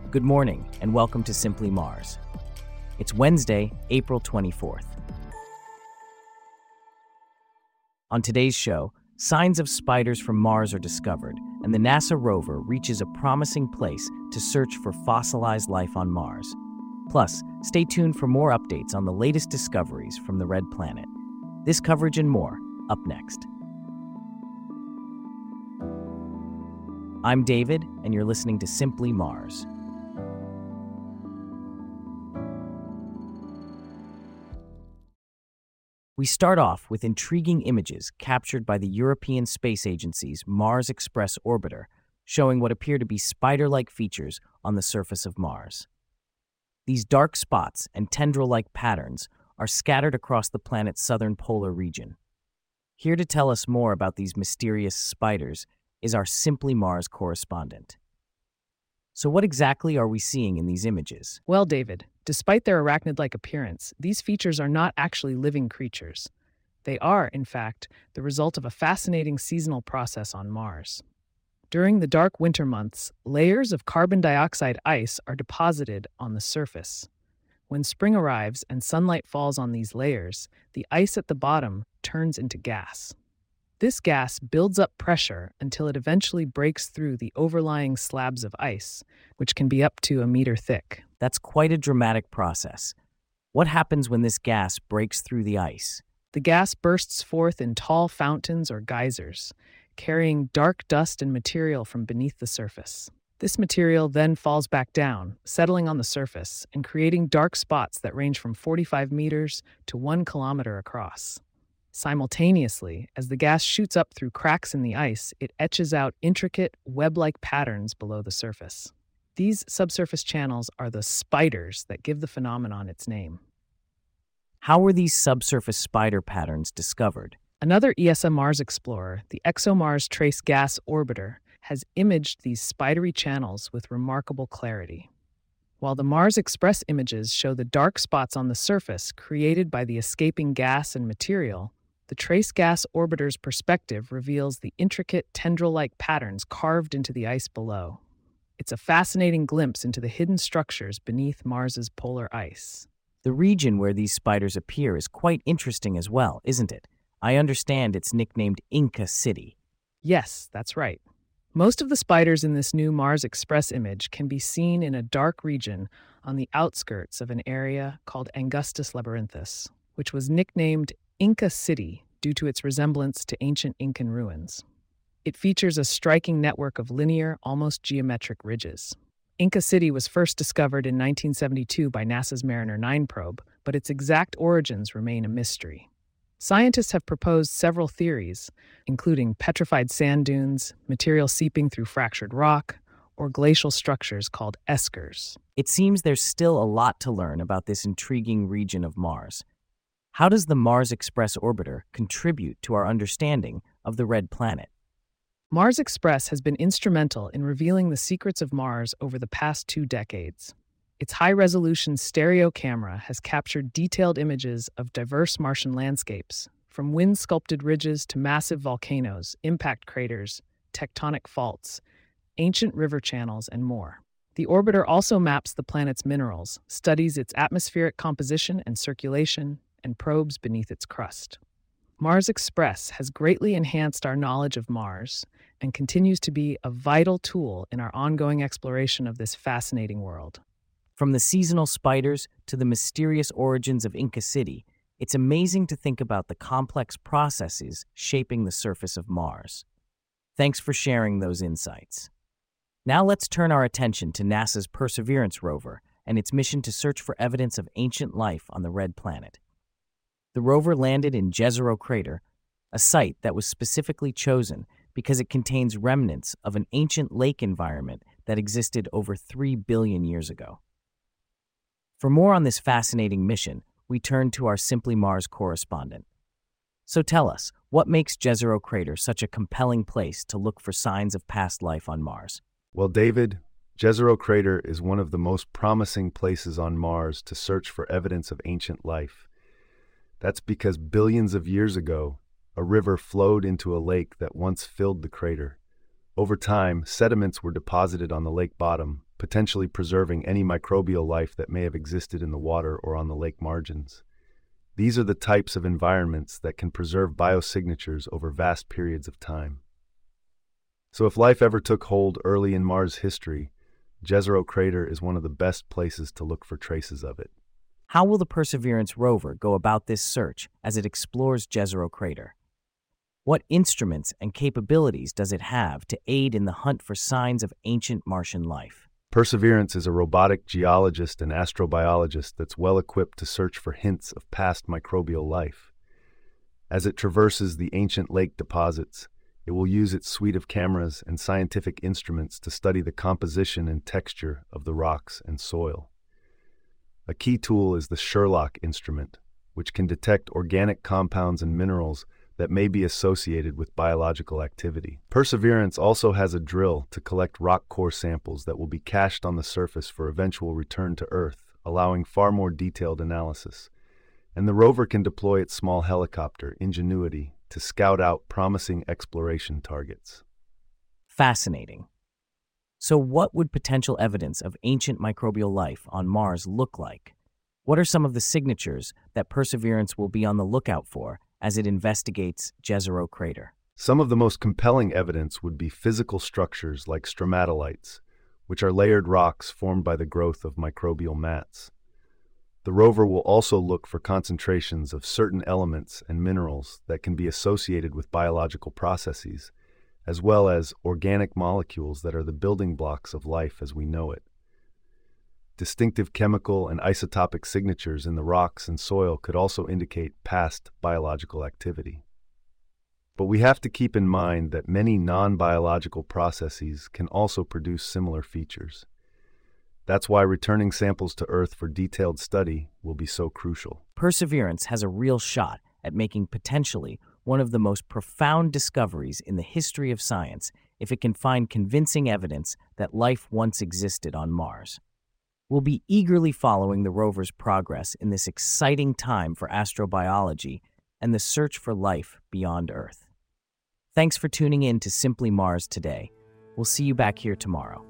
Good morning, and welcome to Simply Mars. It's Wednesday, April 24th. On today's show, signs of spiders from Mars are discovered, and the NASA rover reaches a promising place to search for fossilized life on Mars. Plus, stay tuned for more updates on the latest discoveries from the Red Planet. This coverage and more, up next. I'm David, and you're listening to Simply Mars. We start off with intriguing images captured by the European Space Agency's Mars Express orbiter, showing what appear to be spider-like features on the surface of Mars. These dark spots and tendril-like patterns are scattered across the planet's southern polar region. Here to tell us more about these mysterious spiders is our Simply Mars correspondent. So what exactly are we seeing in these images? Well, David, despite their arachnid-like appearance, these features are not actually living creatures. They are, in fact, the result of a fascinating seasonal process on Mars. During the dark winter months, layers of carbon dioxide ice are deposited on the surface. When spring arrives and sunlight falls on these layers, the ice at the bottom turns into gas. This gas builds up pressure until it eventually breaks through the overlying slabs of ice, which can be up to a meter thick. That's quite a dramatic process. What happens when this gas breaks through the ice? The gas bursts forth in tall fountains or geysers, carrying dark dust and material from beneath the surface. This material then falls back down, settling on the surface and creating dark spots that range from 45 meters to 1 kilometer across. Simultaneously, as the gas shoots up through cracks in the ice, it etches out intricate, web-like patterns below the surface. These subsurface channels are the spiders that give the phenomenon its name. How were these subsurface spider patterns discovered? Another ESA Mars explorer, the ExoMars Trace Gas Orbiter, has imaged these spidery channels with remarkable clarity. While the Mars Express images show the dark spots on the surface created by the escaping gas and material, the Trace Gas Orbiter's perspective reveals the intricate tendril-like patterns carved into the ice below. It's a fascinating glimpse into the hidden structures beneath Mars's polar ice. The region where these spiders appear is quite interesting as well, isn't it? I understand it's nicknamed Inca City. Yes, that's right. Most of the spiders in this new Mars Express image can be seen in a dark region on the outskirts of an area called Angustus Labyrinthus, which was nicknamed Inca City due to its resemblance to ancient Incan ruins. It features a striking network of linear, almost geometric ridges. Inca City was first discovered in 1972 by NASA's Mariner 9 probe, but its exact origins remain a mystery. Scientists have proposed several theories, including petrified sand dunes, material seeping through fractured rock, or glacial structures called eskers. It seems there's still a lot to learn about this intriguing region of Mars. How does the Mars Express orbiter contribute to our understanding of the Red Planet? Mars Express has been instrumental in revealing the secrets of Mars over the past 2 decades. Its high-resolution stereo camera has captured detailed images of diverse Martian landscapes, from wind-sculpted ridges to massive volcanoes, impact craters, tectonic faults, ancient river channels, and more. The orbiter also maps the planet's minerals, studies its atmospheric composition and circulation, and probes beneath its crust. Mars Express has greatly enhanced our knowledge of Mars and continues to be a vital tool in our ongoing exploration of this fascinating world. From the seasonal spiders to the mysterious origins of Inca City, it's amazing to think about the complex processes shaping the surface of Mars. Thanks for sharing those insights. Now let's turn our attention to NASA's Perseverance rover and its mission to search for evidence of ancient life on the Red Planet. The rover landed in Jezero Crater, a site that was specifically chosen because it contains remnants of an ancient lake environment that existed over 3 billion years ago. For more on this fascinating mission, we turn to our Simply Mars correspondent. So tell us, what makes Jezero Crater such a compelling place to look for signs of past life on Mars? Well, David, Jezero Crater is one of the most promising places on Mars to search for evidence of ancient life. That's because billions of years ago, a river flowed into a lake that once filled the crater. Over time, sediments were deposited on the lake bottom, potentially preserving any microbial life that may have existed in the water or on the lake margins. These are the types of environments that can preserve biosignatures over vast periods of time. So if life ever took hold early in Mars' history, Jezero Crater is one of the best places to look for traces of it. How will the Perseverance rover go about this search as it explores Jezero Crater? What instruments and capabilities does it have to aid in the hunt for signs of ancient Martian life? Perseverance is a robotic geologist and astrobiologist that's well equipped to search for hints of past microbial life. As it traverses the ancient lake deposits, it will use its suite of cameras and scientific instruments to study the composition and texture of the rocks and soil. A key tool is the Sherlock instrument, which can detect organic compounds and minerals that may be associated with biological activity. Perseverance also has a drill to collect rock core samples that will be cached on the surface for eventual return to Earth, allowing far more detailed analysis. And the rover can deploy its small helicopter, Ingenuity, to scout out promising exploration targets. Fascinating. So what would potential evidence of ancient microbial life on Mars look like? What are some of the signatures that Perseverance will be on the lookout for as it investigates Jezero Crater? Some of the most compelling evidence would be physical structures like stromatolites, which are layered rocks formed by the growth of microbial mats. The rover will also look for concentrations of certain elements and minerals that can be associated with biological processes, as well as organic molecules that are the building blocks of life as we know it. Distinctive chemical and isotopic signatures in the rocks and soil could also indicate past biological activity. But we have to keep in mind that many non-biological processes can also produce similar features. That's why returning samples to Earth for detailed study will be so crucial. Perseverance has a real shot at making potentially one of the most profound discoveries in the history of science if it can find convincing evidence that life once existed on Mars. We'll be eagerly following the rover's progress in this exciting time for astrobiology and the search for life beyond Earth. Thanks for tuning in to Simply Mars today. We'll see you back here tomorrow.